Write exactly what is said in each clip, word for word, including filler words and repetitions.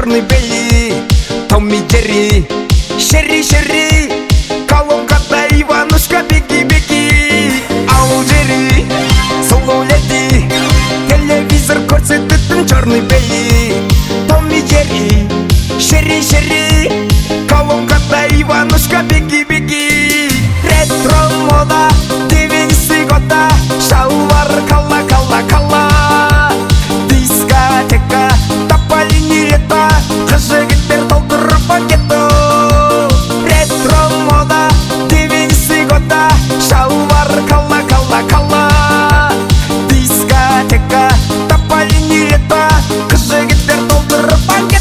черный Белли, Томми Джерри, Шерри Шерри, колонкада Иванушка, беги беги. Ал Джерри, сұлу леди, телевизор көрсететін черный Белли, Томми Джерри, Шерри Шерри, колонкада Иванушка, беги беги. Ретро мода, девицы года, шалвар кала кала кала. Дискотека, тапали не лето, жігіттер толтырып пакетті. Ретро мода, девицы года, шалвар кала кала кала. Дискотека, тапали не лето, жігіттер толтырып пакетті.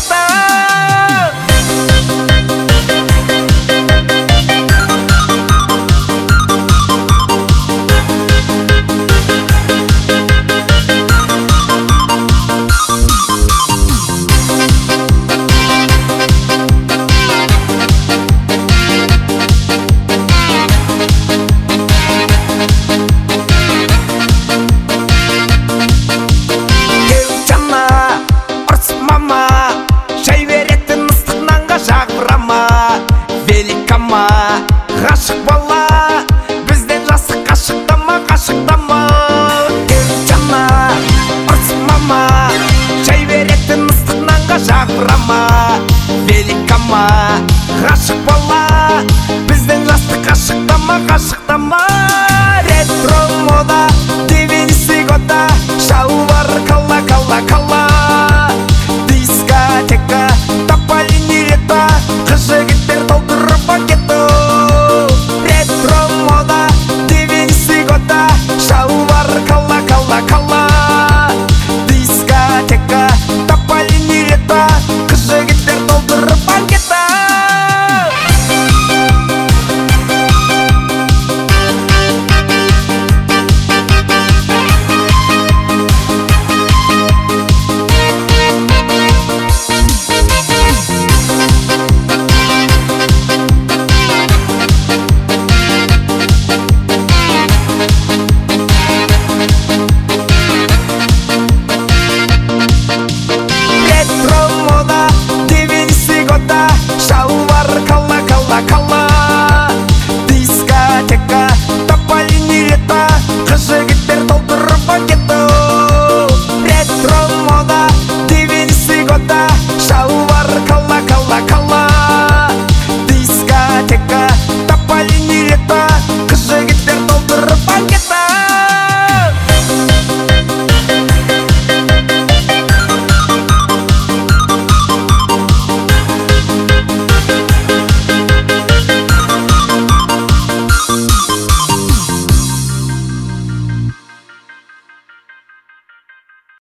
Великама, ғашық бала, бізден жасы қашықтама, қашықтама. Елжана, ұрсымама, шай беретін ыстық нанға жағырама. Великама, ғашық бала, бізден жасы қашықтама, қашықтама.